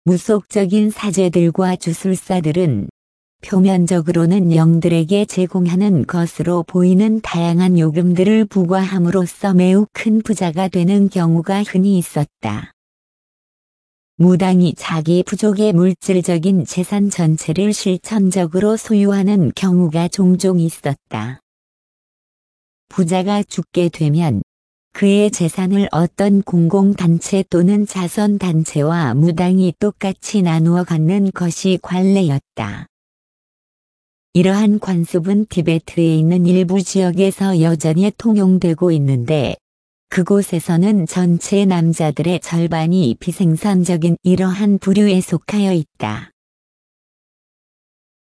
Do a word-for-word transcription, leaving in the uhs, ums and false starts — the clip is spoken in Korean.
무속적인 사제들과 주술사들은 표면적으로는 영들에게 제공하는 것으로 보이는 다양한 요금들을 부과함으로써 매우 큰 부자가 되는 경우가 흔히 있었다. 무당이 자기 부족의 물질적인 재산 전체를 실천적으로 소유하는 경우가 종종 있었다. 부자가 죽게 되면 그의 재산을 어떤 공공단체 또는 자선단체와 무당이 똑같이 나누어 갖는 것이 관례였다. 이러한 관습은 티베트에 있는 일부 지역에서 여전히 통용되고 있는데 그곳에서는 전체 남자들의 절반이 비생산적인 이러한 부류에 속하여 있다.